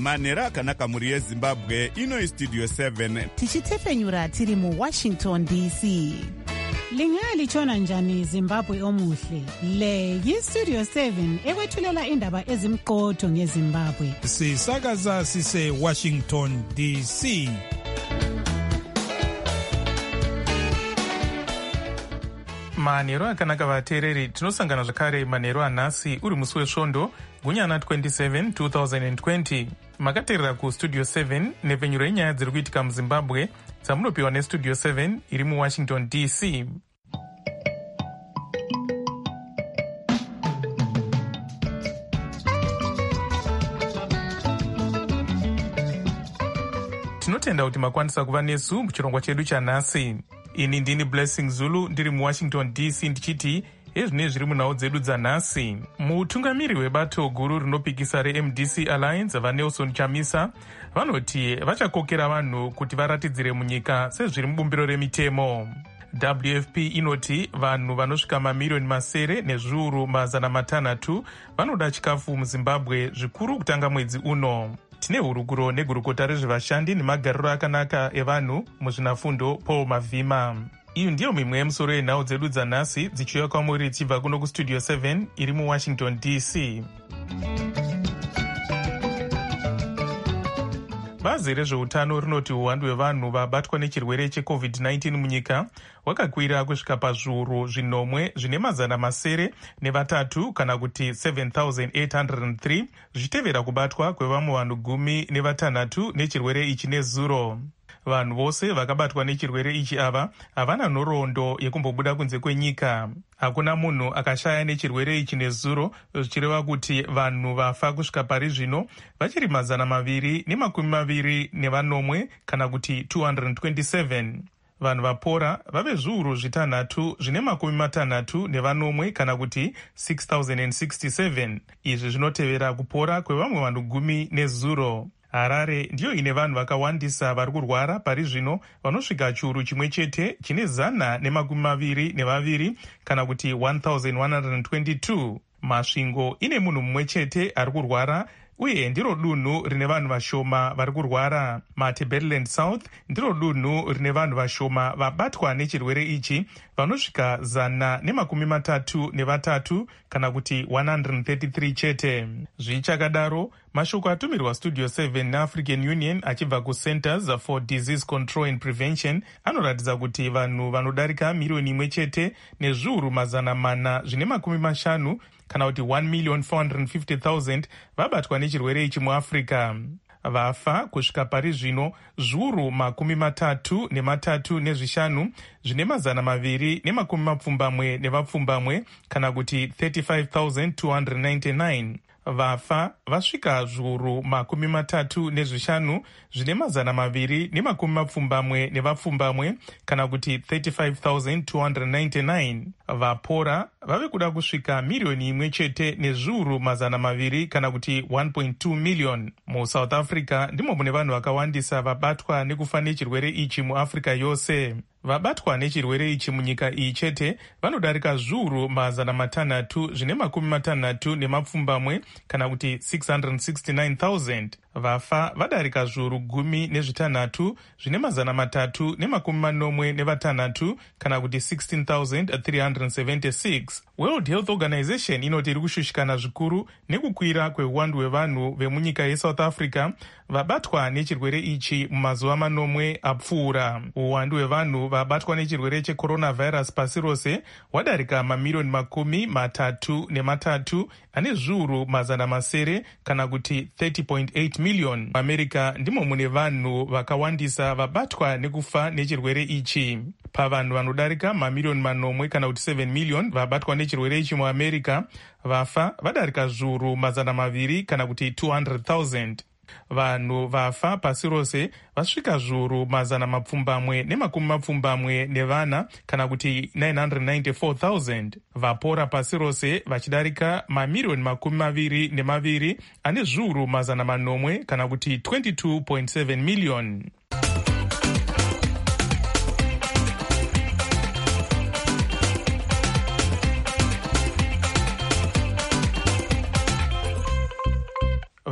manhero akanaka mhuri yezimbabwe. Ino istudio 7 tichitefenyura tiri muwashington dc. Lingalitshona njani Zimbabwe omuhle? Le yistudio 7 ekwethulela indaba ezimqotho ngeZimbabwe. Sisakaza sise Washington DC. Manhero akanaka vateereri, tinosangana zvakare manhero anhasi uri musi wesvondo gunyana 27 2020. Makateerera kustudio 7 nepfenyuro yenyaya dziri kuitika muZimbabwe dzamunopiwa nestudio 7 iri muwashington dc. Tinotenda kuti makwanisa kuva nesu muchirongwa chedu chanhasi. Ini ndini Blessing Zulu ndiri muwashington dc ndichiti ezvine zviri munhau dzedu dzanhasi. Mutungamiri webato guru rinopikisa reMDC Alliance vaNelson Chamisa vanoti vachakokera vanhu kuti varatidzire munyika sezviri mubumbiro remitemo. WFP inoti vanhu vanosvika mamirioni masere nezviuru mazana matanhatu vanoda chikafu muZimbabwe zvikuru kutanga mwedzi uno. Tine hurukuro negurukota rezvevashandi nemagariro akanaka evanhu muzvinafundo Paul Mavhima. Iyo ndiyo mimwe yemusoro yenhau dzedu dzanhasi dzichiuya kwamuri tichibva kuno kustudio 7 iri muwashington dc. Bazi rezveutano rinoti uwandu hwevanhu vabatwa nechirwere cheCovid-19 munyika hwakakwira kusvika pazviuru zvinomwe zvine mazana masere nevatatu kana kuti 7,803 zvichitevera kubatwa kwevamwe vanhu 16 nechirwere ichi nezuro. Vanhu vose vakabatwa nechirwere ichi ava havana nhoroondo yekumbobuda kunze kwenyika. Hakuna munhu akashaya nechirwere ichi nezuro, zvichireva kuti vanhu vafa kusvika pari zvino vachiri mazana maviri nemakumi maviri nevanomwe kana kuti 227. Vanhu vapora vave zviuru zvitanhatu zvine makumi matanhatu nevanomwe kana kuti 6,067. Izvi zvinotevera kupora kwevamwe vanhu 10 nezuro. Harare ndiyo ine vanhu vakawandisa vari kurwara pari zvino vanosvika chiuru chimwe chete chine 122 kana kuti 1,122. Masvingo ine munhu mumwe chete ari kurwara uye ndiro dunhu rine vanhu vashoma vari kurwara. Matabeleland South ndiro dunhu rine vanhu vashoma vabatwa nechirwere ichi vanosvika 133 kana kuti 133 chete. Zvichakadaro, mashoko atumirwa studio 7 neAfrican Union achibva kuCenters for Disease Control and Prevention anoratidza kuti vanhu vanodarika milioni imwe chete nezviuru mazana mana zvine makumi mashanu kana kuti 1,450,000 vabatwa nechirwere ichi muAfrica. Vafa kusvika pari zvino zviuru makumi matatu nematatu nezvishanu zvine mazana maviri nemakumi mapfumbamwe nevapfumbamwe kana kuti 35,299. Vafa vasvika zviuru makumi matatu nezvishanu zvine mazana maviri nemakumi mapfumbamwe nevapfumbamwe kana kuti 35,299. Vapora vave kuda kusvika milioni imwe chete nezviuru mazana maviri kana kuti 1.2 million. MuSouth Africa ndimo mune vanhu vakawandisa vabatwa nekufa nechirwere ichi muAfrica yose. Vabatwa nechirwere ichi munyika iyi chete vanodarika zviuru mazana matanhatu zvine makumi matanhatu nemapfumbamwe kana kuti 669,000. Vafa vadarika zviuru 16 zvine mazana matatu nemakumi manomwe nevatanhatu kana kuti 16,376. World Health Organization inoti iri kushushikana zvikuru nekukwira kweuwandu hwevanhu vemunyika yeSouth Africa vabatwa nechirwere ichi mumazuva manomwe apfuura. Uwandu hwevanhu vabatwa nechirwere checoronavirus pasi rose hwadarika mamirioni 33 ane zviuru mazana masere kana kuti 30.8 million. America ndimo mune vanhu vakawandisa vabatwa nekufa nechirwere ichi. Pavanhu vanodarika mamirioni 9 kana kuti 7 million vabatwa nechirwere ichi muAmerica, vafa vadarika zviuru mazana maviri kana kuti 200,000. Vanhu vafa pasi rose vasvika zviuru mazana mapfumbamwe nemakumi mapfumbamwe nevana kana kuti 994,000. Vapora pasi rose vachidarika mamirioni 22 ane zviuru mazana manomwe kana kuti 22.7 million.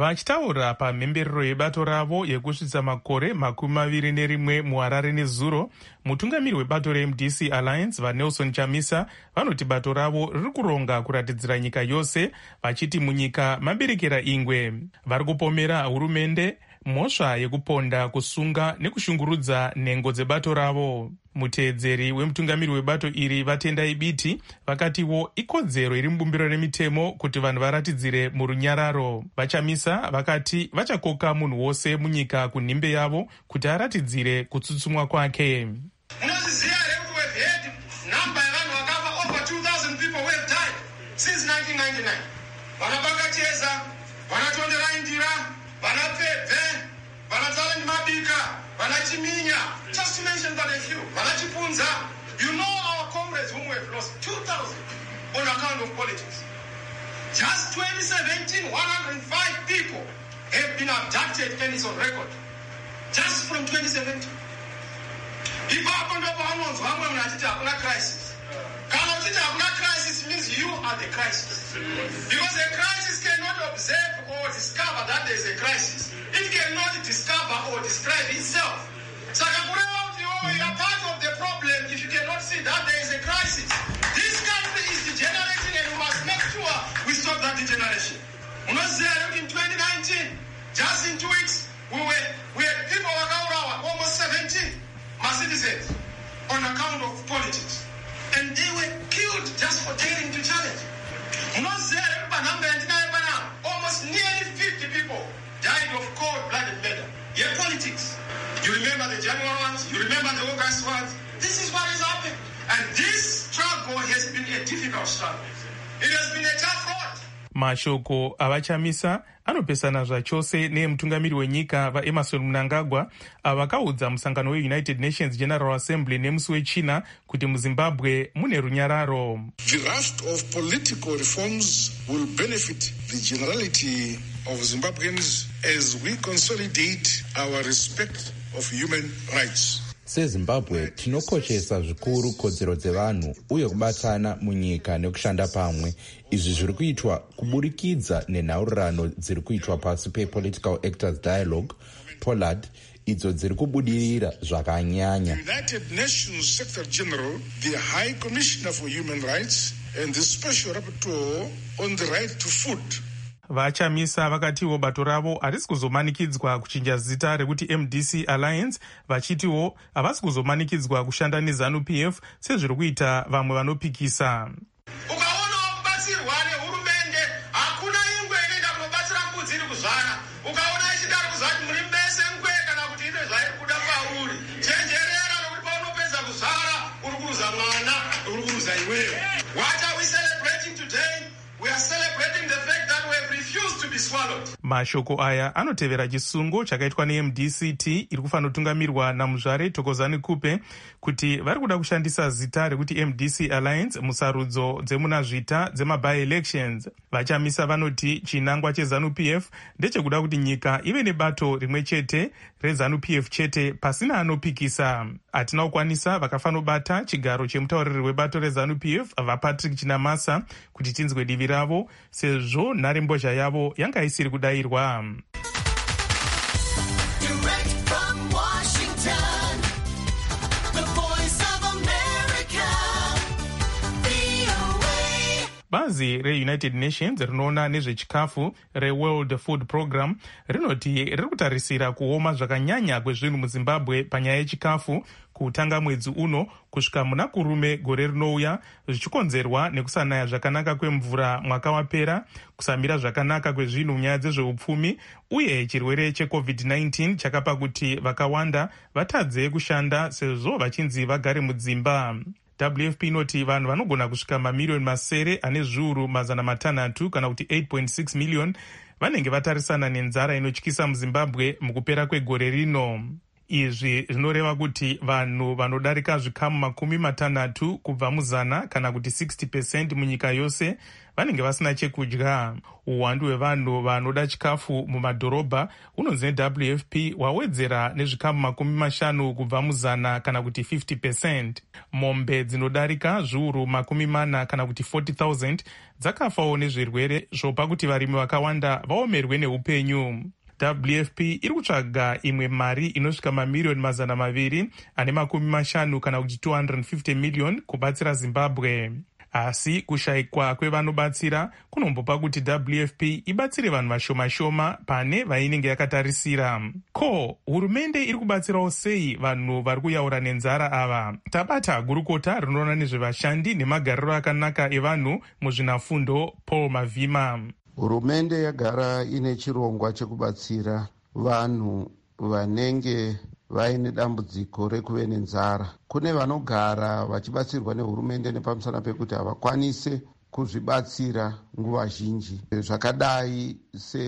Vachitaura pamhemberero yebato ravo yekusvitsa makore 21 muHarare nezuro, mutungamiri webato reMDC Alliance vaNelson Chamisa vanoti bato ravo riri kuronga kuratidzira nyika yose, vachiti munyika maberekera ingwe. Vari kupomera hurumende mhosva yekuponda, kusunga nekushungurudza nhengo dzebato ravo. Muteedzeri wemutungamiri webato iri vatendai biti vakatiwo ikodzero iri mubumbiro remitemo kuti vanhu varatidzire murunyararo. Vachamisa vakati vachakoka munhu wose munyika kunhimbe yavo kuti aratidzire kutsutsumwa kwake. Munozviziva here kuti we've had number yevanhu vakafa over 2,000 people who have died since 1999. Vana Bakacheza, vana Tonderai Ndira, vana Pebve, vana Talent Mabika, vana Chiminya, just to mention but a few. Vana Chipunza, you know our comrades whom we have lost, 2,000 on account of politics. Just 2017, 105 people have been abducted and it's on record. Just from 2017. Ipapo ndipo vanonzwa vamwe munachiti hakuna crisis. Kana uchiti hakuna crisis means you are the crisis. Because a crisis cannot observe or discover that there is a crisis. It cannot discover or describe itself. Saka kureva kuti you are part of the problem if you cannot see that there is a crisis. This country is degenerating and we must make sure we stop that degeneration. Unoziva kuti in 2019, just in 2 weeks, we had people vakaurawa almost 17 citizens on account of politics. And they were killed just for daring to challenge. Almost nearly 50 people died of cold-blooded murder. Yeah, politics. You remember the January ones, you remember the August ones. This is what has happened. And this struggle has been a difficult struggle. It has been a tough road. Mashoko avachamisa anopesana zvachose nemutungamiri wenyika vaEmerson Mnangagwa avakaudza musangano weUnited Nations General Assembly nemusi wechina kuti muZimbabwe mune runyararo. The raft of political reforms will benefit the generality of Zimbabweans as we consolidate our respect of human rights. SeZimbabwe tinokoshesa zvikuru kodzero dzevanhu uye kubatana munyika nekushanda pamwe. Izvi zviri kuitwa kuburikidza nenhaurirano dziri kuitwa pasi pePolitical Actors Dialogue, POLAD, idzo dziri kubudirira zvakanyanya. United Nations Secretary General, the High Commissioner for Human Rights and the Special Rapporteur on the Right to Food. Vachamisa vakatiwo bato ravo harisi kuzomanikidzwa kuchinja zita rekuti MDC Alliance, vachitiwo havasi kuzomanikidzwa kushanda neZANU-PF sezviri kuita vamwe vanopikisa. Ukaona kubatsirwa nehurumende hakuna ingwe inoenda kunobatsira mbudzi iri kuzvara. Ukaona ichidari kuzvati muri mbese ngwe kana kuti ine zvairi kuda pauri. Chenjerera nokuti paunopedza kuzvara uri kuruza mwana, uri kuruza iwewe. What are we celebrating today? We are celebrating the fact that we have refused to be swallowed. Mashoko aya anotevera chisungo chakaitwa neMDCT iri kufanira kutungamirwa naMuzvare Thokozani Kupe kuti vari kuda kushandisa zita rekuti MDC Alliance musarudzo dzemunazvita dzema-by-elections. Vachamisa vanoti chinangwa cheZANU-PF ndechekuda kuti nyika ive nebato rimwe chete reZANU-PF chete pasina anopikisa. Hatina kukwanisa vakafanobata chigaro chemutauriri webato reZANU-PF vaPatrick Chinamasa kuti tinzwe divi ravo sezvo nharembozha yavo yanga isiri kudayirwa. Bazi reUnited Nations rinoona nezvechikafu reWorld Food Program rinoti riri kutarisira kuoma zvakanyanya kwezvinhu muZimbabwe panyaya yechikafu kutanga mwedzi uno kusvika muna kurume gore rinouya, zvichikonzerwa nekusanaya zvakanaka kwemvura mwaka wapera, kusamira zvakanaka kwezvinhu munyaya dzezveupfumi uye chirwere cheCovid-19 chakapa kuti vakawanda vatadze kushanda sezvo vachinzi vagare mudzimba. WFP inoti vanhu vanogona kusvika mamiliyoni masere ane zviuru 600 kana kuti 8.6 miliyoni vanenge vatarisana nenzara inotyisa muZimbabwe mukupera kwegore rino. Izvi zvinoreva kuti vanhu vanodarika zvikamu 60 kubva muzana kana kuti 60% munyika yose vanenge vasina chekudya. Uwandu hwevanhu vanoda chikafu mumadhorobha unonzi neWFP hwawedzera nezvikamu 50 kubva muzana kana kuti 50%. Mombe dzinodarika zviuru 40 kana kuti 40,000 dzakafawo nezvirwere zvopa kuti varimi vakawanda vaomerwe neupenyu. WFP iri kutsvaga imwe mari inosvika mamiliyoni 250 kana kuti 250 miliyoni kubatsira Zimbabwe. Asi kushayikwa kwevanobatsira kunombopa kuti WFP ibatsire vanhu vashoma-shoma pane vainenge yakatarisira. Ko, hurumende iri kubatsirawo sei vanhu vari kuyaura nenzara ava? Tabata gurukota rinoona nezvevashandi nemagariro akanaka evanhu muzvinafundo Paul Mavhima. Hurumende yagara ine chirongwa chekubatsira vanhu vanenge vaine dambudziko rekuve nenzara. Kune vanogara vachibatsirwa nehurumende nepamusana pekuti havakwanise kuzvibatsira nguva zhinji, zvakadai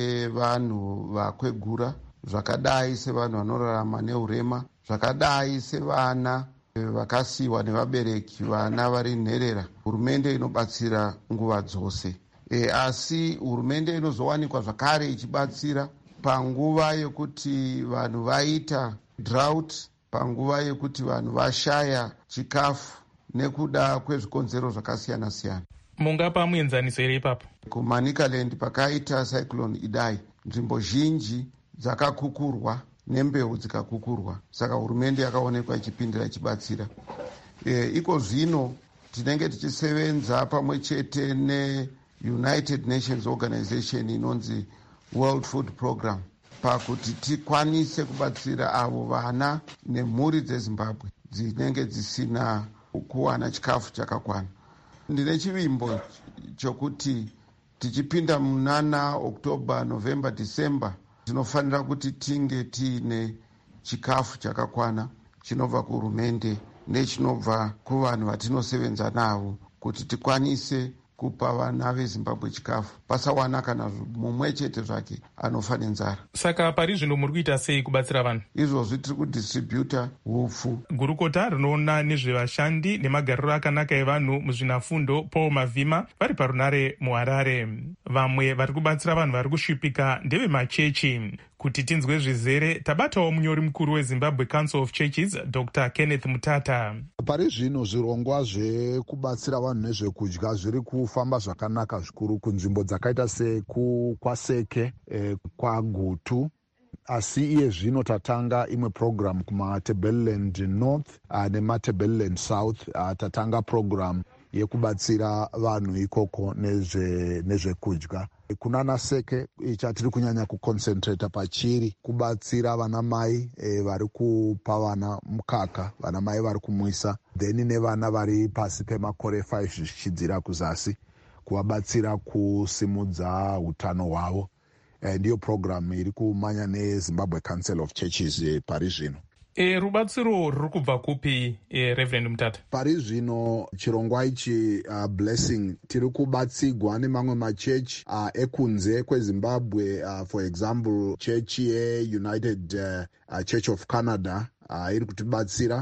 sevanhu vakwegura, zvakadai sevanhu vanorarama neurema, zvakadai sevana vakasiyiwa nevabereki, vana vari nherera. Hurumende inobatsira nguva dzose. Asi hurumende inozowanikwa zvakare ichibatsira panguva yekuti vanhu vaita drought, panguva yekuti vanhu vashaya chikafu nekuda kwezvikonzero zvakasiyana-siyana. Mungapa muenzaniso here ipapo? KuManicaland pakaita cyclone Idai, nzvimbo zhinji dzakakukurwa nembeu dzikakukurwa, saka hurumende yakaonekwa ichipindira ichibatsira. Iko zvino tinenge tichisevenza pamwe chete neUnited Nations Organization inonzi World Food Program pakuti tikwanise kubatsira avo vana nemhuri dzeZimbabwe dzinenge dzisina kuwana chikafu chakakwana. Ndine chivimbo chokuti tichipinda munana Oktoba, Novemba, December tinofanira kuti tinge tiine chikafu chakakwana chinobva kuhurumende nechinobva kuvanhu vatinosevenza navo kuti tikwanise kupa vana veZimbabwe chikafu, pasawana kana mumwe chete zvake anofa nenzara. Saka pari zvino muri kuita sei kubatsira vanhu? Izvozvi tiri kudistributa hupfu. Gurukota rinoona nezvevashandi nemagariro akanaka evanhu muzvinafundo Paul Mavhima vari parunare muHarare. Vamwe vari kubatsira vanhu vari kusvipika ndevemachechi. Kuti tinzwe zvizere, tabatawo munyori mukuru weZimbabwe Council of Churches, Dr. Kenneth Mutata. Pari zvino zvirongwa zvekubatsira vanhu nezvekudya zviri kufamba zvakanaka zvikuru kunzvimbo dzakaita seKwaseke, kwaGutu. Asi iye zvino tatanga imwe program kumaTebeleland North nemaTebeleland South. Tatanga program yekubatsira vanhu ikoko nezvekudya. Kunana Seke chatiri kunyanya kuconcentrata pachiri kubatsira vana mai vari kupa vana mukaka, vana mai vari kumwisa, then nevana vari pasi pemakore 5 zvichidzira kuzasi, kuvabatsira kusimudza utano hwavo. Ndiyo program iri kumanya neZimbabwe Council of Churches pari zvino. Rubatsiro ruri kubva kupi, Reverend Mutata? Pari zvino chirongwa ichi Blessing tiri kubatsigwa nemamwe machechi ekunze kweZimbabwe, for example church yeUnited Church of Canada iri kutibatsira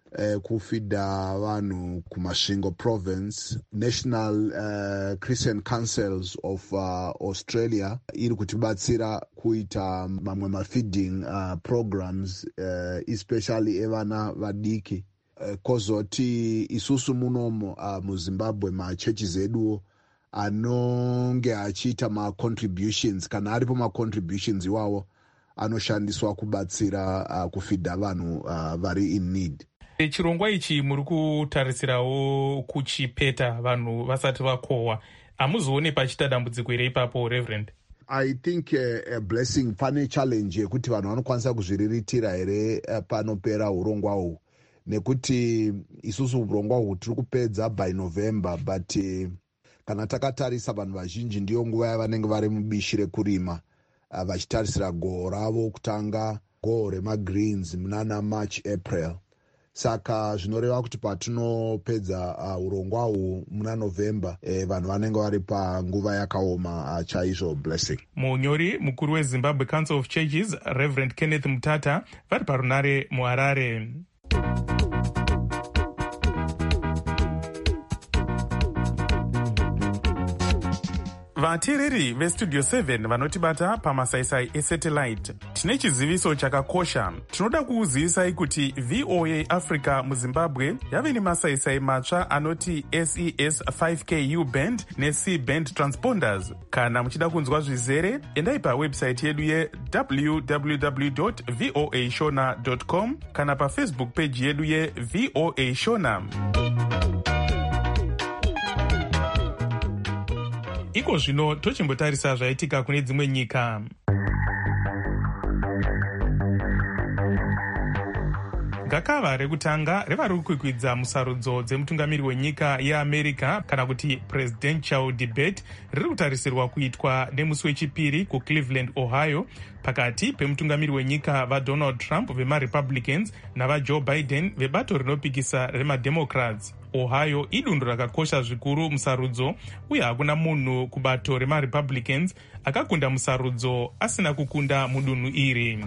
kufidha vanhu kumasvingo province. National Christian Councils of Australia iri kutibatsira kuita mamwe mafeeding programs especially evana vadiki. Kozoti isusu munomo muZimbabwe machechi eduwo anonge achiita macontributions, kana aripo macontributions iwawo anoshandiswa kubatsira kufidha vanhu vari in need. Chirongwa ichi muri kutarisirawo kuchipeta vanhu vasati vakohwa. Hamuzoone pachita dambudziko here ipapo, Reverend? I think Blessing pane challenge yekuti vanhu vanokwanisa kuzviriritira here panopera urongwa uhu, nekuti isusu urongwa uhu tiri kupedza by November, but kana takatarisa vanhu vazhinji ndiyo nguva yavanenge vari mubishi rekurima, vachitarisira goho ravo kutanga, goho remagreens munana March, April. saka zvinoreva kuti patinopedza urongwa uhu muna November vanhu vanenge vari panguva yakaoma chaizvo. Blessing. Munyori mukuru weZimbabwe Council of Churches Reverend Kenneth Mutata vari parunare muHarare. Vateereri vestudio 7 vanotibata pamasaisai esatellite, tine chiziviso chakakosha. Tinoda kuuzivisai kuti VOA Africa muZimbabwe yave nemasaisai matsva anoti SES 5K U-band neC-band transponders. Kana muchida kunzwa zvizere, endai pawebsite yedu www.voashona.com kana pafacebook page yedu yeVOA Shona. Iko zvino tochimbotarisa zvaitika kune dzimwe nyika. Gakava rekutanga revari kukwikwidza musarudzo dzemutungamiri wenyika yeAmerica kana kuti presidential debate riri kutarisirwa kuitwa nemusi wechipiri kuCleveland, Ohio, pakati pemutungamiri wenyika vaDonald Trump vemaRepublicans navaJoe Biden vebato rinopikisa remademocrats. Ohio idundu rakakosha zvikuru musarudzo, uye hakuna munhu kubato remaRepublicans akakunda musarudzo asina kukunda mudunhu iri.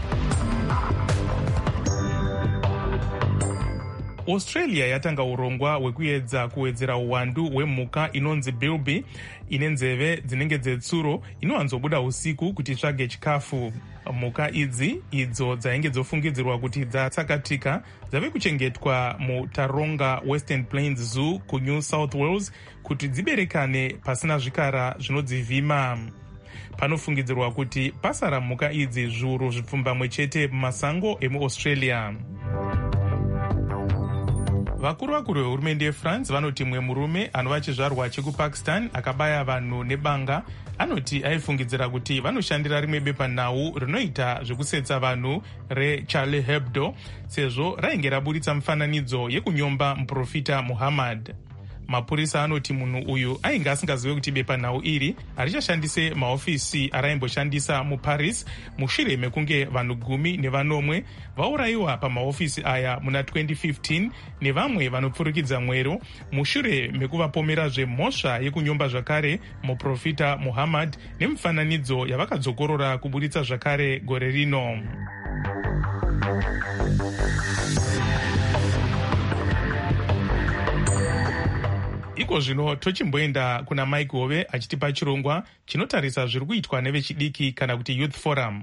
Australia yatanga urongwa hwekuedza kuwedzera uwandu hwemhuka inonzi bilby ine nzeve dzinenge dzetsuro inowanzobuda usiku kuti itsvage chikafu. Mhuka idzi idzo dzainge dzofungidzirwa kuti dzatsakatika dzave kuchengetwa muTaronga Western Plains Zoo kuNew South Wales kuti dziberekane pasina zvikara zvinodzivhima. Panofungidzirwa kuti pasara mhuka idzi zviuru zvipfumbamwe chete mumasango emuAustralia. Vakuru vehurumende yeFrance vanoti mumwe murume anova chizvarwa chekuPakistan akabaya vanhu nebanga anoti aifungidzira kuti vanoshandira rimwe bepanhau rinoita zvekusetsa vanhu reCharlie Hebdo sezvo rainge raburitsa mufananidzo yekunyomba muprofita Muhammad. Mapurisa anoti munhu uyu ainge asingazive kuti bepanhau iri harichashandise mahofisi araimboshandisa muParis mushure mekunge vanhu 19 vaurayiwa pamahofisi aya muna 2015 nevamwe vanopfurikidza mwero mushure mekuvapomerazve mhosva yekunyomba zvakare muprofita Muhammad nemufananidzo yavakadzokorora kuburitsa zvakare gore rino. Iko zvino tochimboenda kuna Mike Hove achitipa chirongwa chinotarisa zviri kuitwa nevechidiki kana kuti Youth Forum.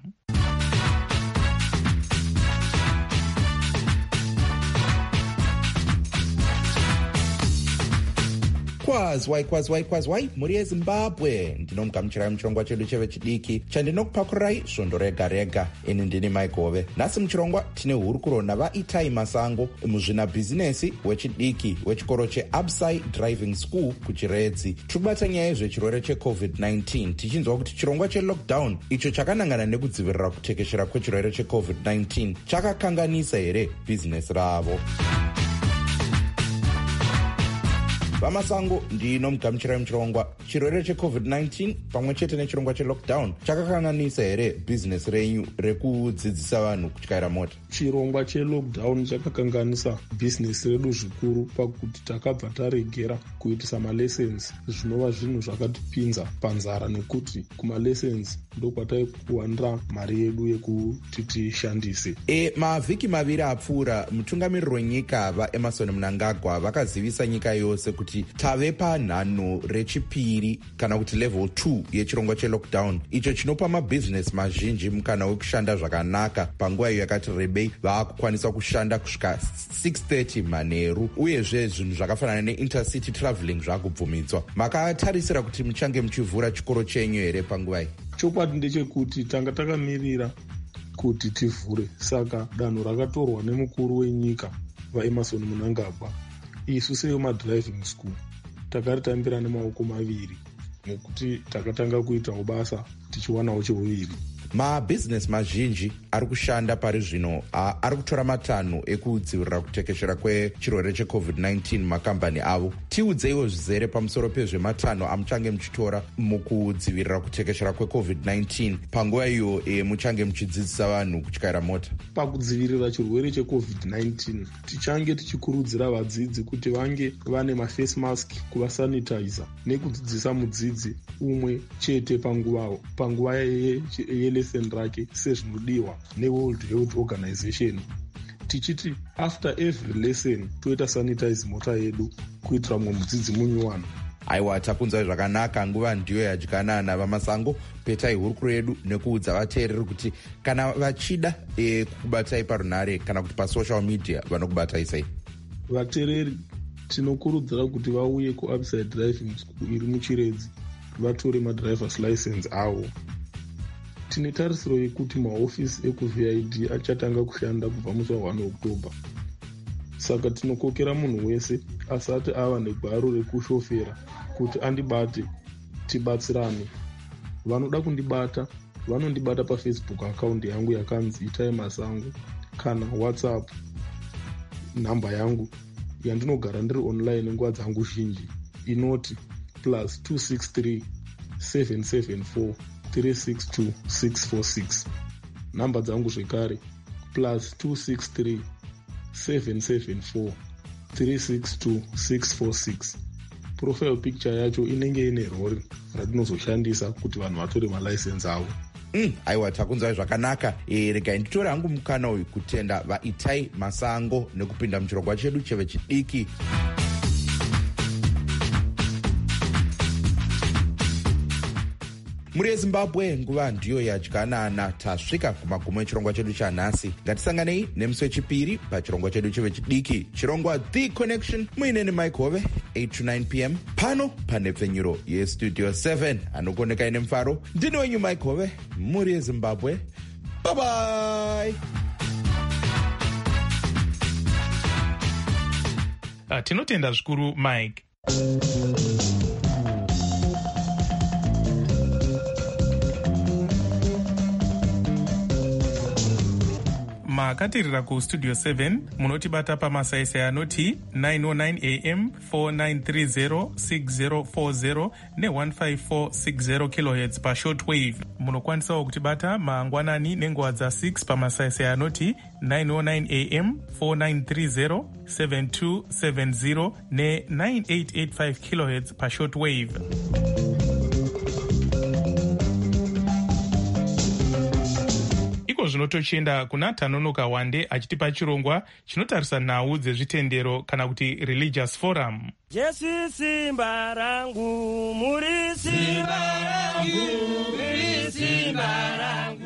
Kwazwai muri yeZimbabwe, ndinomugamuchirai muchirongwa chedu chevechidiki chandinokupakurai svondo rega rega. Ini ndini Mike Hove. Nhasi muchirongwa tine hurukuro navaItai Masango, muzvinabhizinesi wechidiki wechikoro cheAbsai Driving School kuChiredzi. Tiri kubata nyaya yezvechirwere cheCovid-19 tichinzwa kuti chirongwa chelockdown icho chakanangana nekudzivirira kutekeshera kwechirwere cheCovid-19 chakakanganisa here bhizinesi ravo. Vamasango ndinomugamuchirai muchirongwa. Chirwere cheCovid-19 pamwe chete nechirongwa chelockdown chakakanganisa here bhizinesi renyu rekudzidzisa vanhu kutyaira mota? Chirongwa chelockdown chakakanganisa bhizinesi redu zvikuru pakuti takabva taregera kuitisa malessons, zvinova zvinhu zvakatipinza panzara nekuti kumalessons ndokwataikuwanira mari yedu yekuti tishandise. Mavhiki maviri apfuura mutungamiriri wenyika vaEmmerson Mnangagwa vakazivisa nyika yose kuti tave panhano rechipiri kana kuti level 2 yechirongwa chelockdown, icho chinopa mabhizinesi mazhinji mukana wekushanda zvakanaka panguva iyo yakati rebei. Vaakukwanisa kushanda kusvika 6:30 manheru, uyezve zvinhu zvakafanana neintercity traveling zvakubvumidzwa. Makatarisira kuti muchange muchivhura chikoro chenyu here panguva iyi? Chokwadi ndechekuti tanga takamirira kuti tivhure, saka danho rakatorwa nemukuru wenyika vaEmmerson Mnangagwa isu sevemadriving school takaritambira nemaoko maviri nekuti takatanga kuitawo basa tichiwanawo chehuviri. Mabhizinesi mazhinji ari kushanda pari zvino ari kutora matanho ekudzivirira kutekeshera kwechirwere cheCovid-19 mumakambani avo. Tiudzeiwo zvizere pamusoro pezvematanho amuchange muchitora mukudzivirira kutekeshera kweCovid-19 panguva iyo muchange muchidzidzisa vanhu kutyaira mota. Pakudzivirira chirwere cheCovid-19 tichange tichikurudzira vadzidzi kuti vange vane maface mask, kuvasanitizer nekudzidzisa mudzidzi umwe chete panguva yelesson rake sezvinodiwa neWorld Health Organization, tichiti after every lesson toita sanitize mota yedu kuitira mumwe mudzidzi munyuwana. Aiwa, takunzwa zvakanaka. Nguva ndiyo yadyanana vamasango. Petai hurukuro yedu nekuudza vateereri kuti kana vachida kukubatai parunhare kana kuti pasocial media vanokubatai sei. Vateereri tinokurudzira kuti vauye kuUpside Driving School iri muChiredzi vatore madrivers license avo. Tine tarisiro yekuti mahofisi ekuVID achatanga kushanda kubva musi wa1 October. Saka tinokokera munhu wese asati ava negwaro rekushofera kuti andibate tibatsirane. Vanoda kundibata vanondibata paFacebook account yangu yakanzi Itai Masango kana WhatsApp namba yangu yandinogara ndiri online nguva dzangu zhinji inoti +263 774 362 646. Namba dzangu zvekare +263 774 362 646. Profile picture yacho inenge ine rori ratinozoshandisa kuti vanhu vatore malicense avo. Aiwa, takunzwa zvakanaka. Regai nditore hangu mukana uyu kutenda vaItai Masango nekupinda muchirongwa chedu chevechidiki. Muri yeZimbabwe nguva ndiyo yadyanana. Tasvika kumagumo echirongwa chedu chanhasi. Ngatisanganei nemusi wechipiri pachirongwa chedu chevechidiki, chirongwa The Connection, muine neMike Hove 8 to 9 p.m. pano panhepfenyuro yeStudio 7. Anokuonekai nemufaro ndini wenyu Mike Hove, muri yeZimbabwe. Bye bye. Tinotenda zvikuru Mike. makatirira kustudio 7 munotibata pamasaisai anoti 909 am 4930 6040 ne15460 kHz pashortwave. Munokwanisawo kutibata mangwanani nenguva dza6 pamasaisai anoti 909 am 4930 7270 ne9885 kHz pashortwave. Zvino tochienda kuna Tanonoka Wande achitipa chirongwa chinotarisa nhau dzezvitendero kana kuti religious forum. Jesu simba rangu, muri simba rangu, muri simba rangu.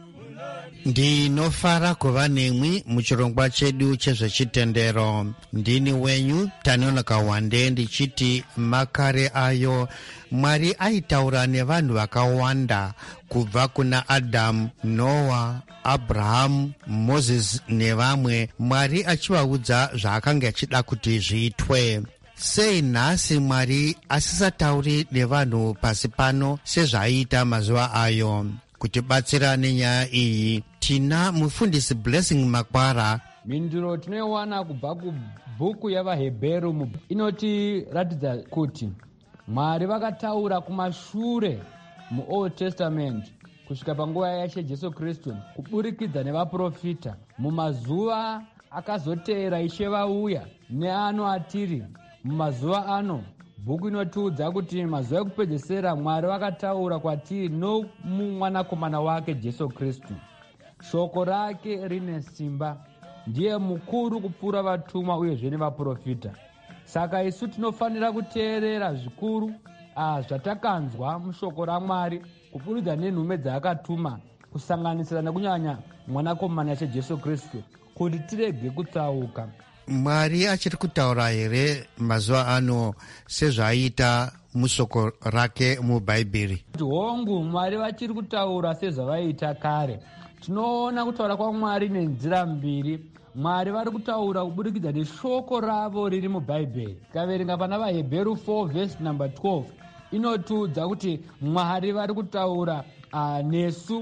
Ndinofara kuva nemwi muchirongwa chedu chezvechitendero. Ndini wenyu Tanonoka Wande ndichiti makare ayo Mwari aitaura nevanhu vakawanda kubva kuna Adamu, Noah, Abraham, Moses nevamwe, Mwari achivaudza zvaakanga achida kuti zviitwe. Sei nhasi Mwari asisatauri nevanhu pasi pano sezvaiita mazuva ayo? Kutibatsira nenyaya iyi tina mufundisi Blessing Makwara. Mhinduro tinoiwana kubva kubhuku yavaHebheru inotiratidza kuti Mwari vakataura kumashure muOld Testament kusvika panguva yaShe Jesu Kristu kuburikidza nevaprofita. Mumazuva akazoteera Ishe vauya neano atiri mumazuva ano, bhuku inotiudza kuti mazuva ekupedzisira Mwari vakataura kwatiri nomumwanakomana wake Jesu Kristu. Shoko rake rine simba, ndiye mukuru kupfuura vatumwa uyezve nevaprofita. Saka isu tinofanira kuteerera zvikuru zvatakanzwa mushoko raMwari kuburikidza nenhume dzaakatuma, kusanganisira nekunyanya mwanakomana waShe Jesu Kristu, kuti tirege kutsauka. Mwari achiri kutaura here mazuva ano sezvaiita mushoko rake mubhaibheri? Hongu, Mwari vachiri kutaura sezvavaiita kare. Tinoona kutaura kwaMwari nenzira mbiri. Mwari vari kutaura kuburikidza neshoko ravo riri mubhaibheri. Tikaverenga pana vaHebheru 4 verse number 12 inotiudza kuti Mwari vari kutaura nesu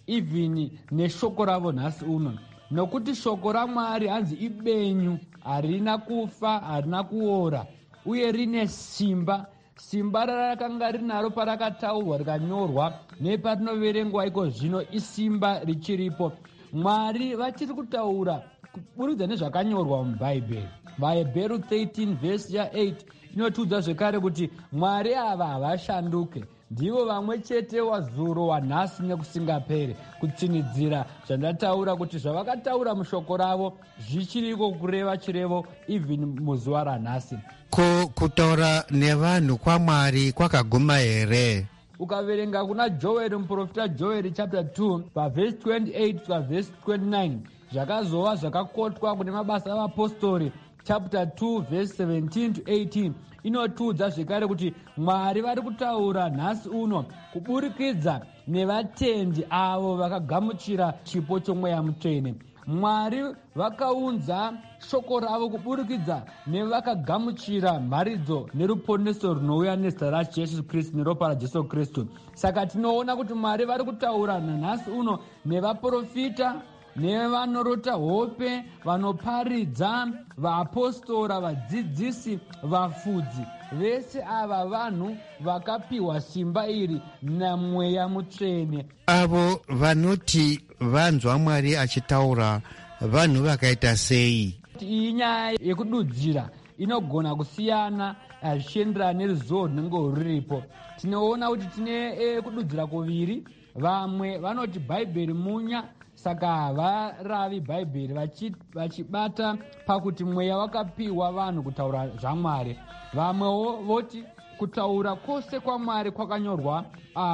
even neshoko ravo nhasi uno, nokuti shoko raMwari hanzi ibenyu, harina kufa, harina kuora, uye rine simba. Simba rarakanga rinaro parakataurwa rikanyorwa nepatinoverengwa iko zvino isimba richiripo. Mwari vachiri kutaura kuburikidza nezvakanyorwa mubhaibheri. VaHebheru 13 vhesi ya8 inotiudza zvekare kuti Mwari ava havashanduke, ndivo vamwe chete wazuro, wanhasi nekusingapere, kutsinidzira zvandataura kuti zvavakataura mushoko ravo zvichiriko kureva chirevo even muzuva ranhasi. Ko kutaura nevanhu kwaMwari kwakaguma here? Ukaverenga kuna Joeri, muprofita Joeri chapter 2 pavhesi 28 pavhesi 29, zvakazova zvakakotwa kune mabasa avapostori chapter 2 vhesi 17 to 18 inotiudza zvekare kuti Mwari vari kutaura nhasi uno kuburikidza nevatendi avo vakagamuchira chipo chomweya mutsvene. Mwari vakaunza shoko ravo kuburikidza nevakagamuchira mharidzo neruponeso runouya nezita raJesu Kristu neropa raJesu Kristu. Saka tinoona kuti Mwari vari kutaura nhasi uno nevaprofita, nevanorota hope, vanoparidza, vaapostora, vadzidzisi, vafudzi. Vese ava vanhu vakapiwa simba iri namweya mutsvene. Avo vanoti vanzwa Mwari achitaura, vanhu vakaita sei? Iyi nyaya yekududzira inogona kusiyana zvichienderana neruzivo runenge ruripo. Tinoona kuti tine kududzira kuviri. Vamwe vanoti bhaibheri munya, saka havaravi bhaibheri, vachibata pakuti mweya wakapiwa vanhu kutaura zvaMwari. Vamwewo voti kutaura kwose kwaMwari kwakanyorwa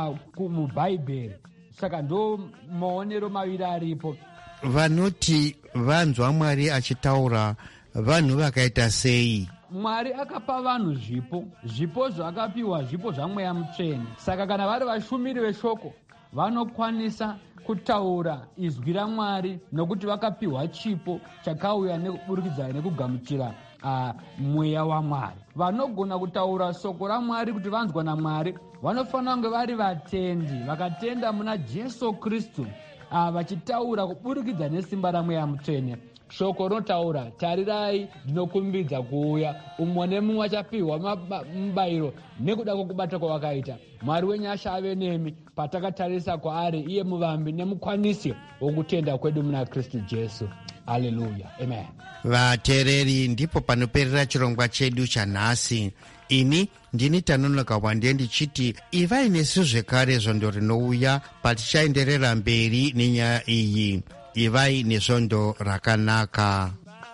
mubhaibheri, saka ndo maonero maviri aripo. Vanoti vanzwa Mwari achitaura, vanhu vakaita sei? Mwari akapa vanhu zvipo zvakapiwa, zvipo zvamweya mutsvene. Saka kana vari vashumiri veshoko vanokwanisa kutaura izwi raMwari, nokuti vakapiwa chipo chakauya nekuburikidza nekugamuchira mweya waMwari. Vanogona kutaura shoko raMwari kuti vanzwa naMwari vanofanira kunge vari vatendi, vakatenda muna Jesu Kristu, vachitaura kuburikidza nesimba ramweya mutsvene. Shoko rinotaura, tarirai ndinokumbidza kuuya, umwe nemumwe achapiwa mubayiro nekuda kwokubata kwavakaita. Mwari wenyasha ave nemi patakatarisa kwaari, iye muvambi nemukwanisi wokutenda kwedu muna Kristu Jesu. Haleluya, amen. Vateereri, ndipo panoperera chirongwa chedu chanhasi. Ini ndini Tanonoka Wande ndichiti ivai nesu zvekare zvondo rinouya patichaenderera mberi nenyaya iyi. Ivai nezvondo rakanaka.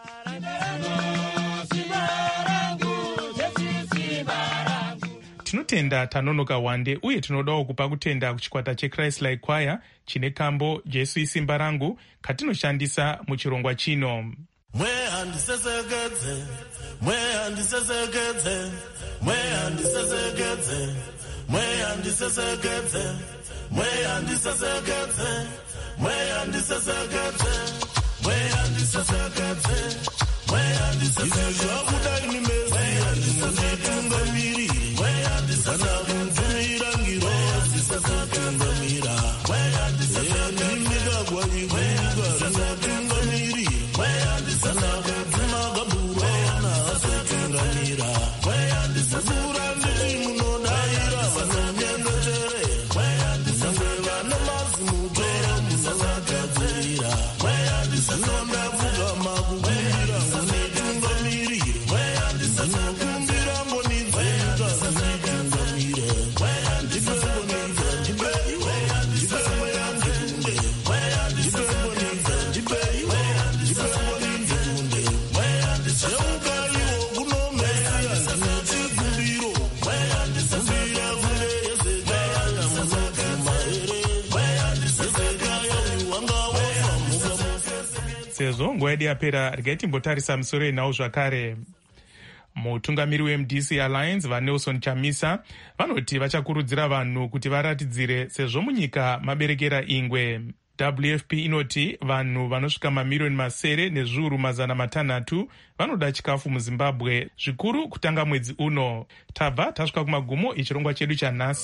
Tinotenda Tanonoka Wande, uye tinodawo kupa kutenda kuchikwata cheChrist Like Choir chine kambo Jesu isimba rangu katinoshandisa muchirongwa chino. Mwehandisesekedze, mwehandisesekedze, mwehandisesekedze, mwehandisesekedze, mwehandisesekedze, mwehandisesekedze, mwehandisesekedze, mwehandisesekedze, zvakudai nimesiya ndimuzitungamiri, vanakumvumira ngiro zisasatungamira, ndimika kwaikuka rinatungamiri, vanakadzimagabhuro nasatungamira, zukura nditi munodaira vanonyengetere, sangwe vane mazimutora musasagadzirira, zvinondavuga makukumbira ngunitungamirire, zvinokumbira ngonidzika zinitungamire, ndipembonidza ndipeiwe, ndipemboya ndikunde, ndipembonidza ndipeiwe, ndipembonidza kunde, yeukaiwo kuno mesiya ndinotikumbiro, kumbira kunde Hezekiya munoguma here, Hezekiya wanga wafa mukamufese. Sezvo nguva yedu yapera, regai timbotarisa misoro yenhau zvakare. Mutungamiri weMDC Alliance vaNelson Chamisa vanoti vachakurudzira vanhu kuti varatidzire sezvo munyika maberekera ingwe. WFP inoti vanhu vanosvika mamirioni masere nezviuru 600 vanoda chikafu muZimbabwe, zvikuru kutanga mwedzi uno. Tabva tasvika kumagumo echirongwa chedu chanhasi.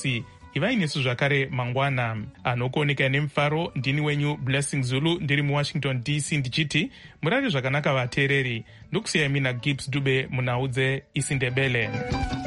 ivai nesu zvakare mangwana. Anokuoneka nemufaro ndini wenyu Blessing Zulu ndiri muWashington DC ndichiti murari zvakanaka vateereri. Ndokusiyai mina Gibbs Dube munhau dzeIsindebele.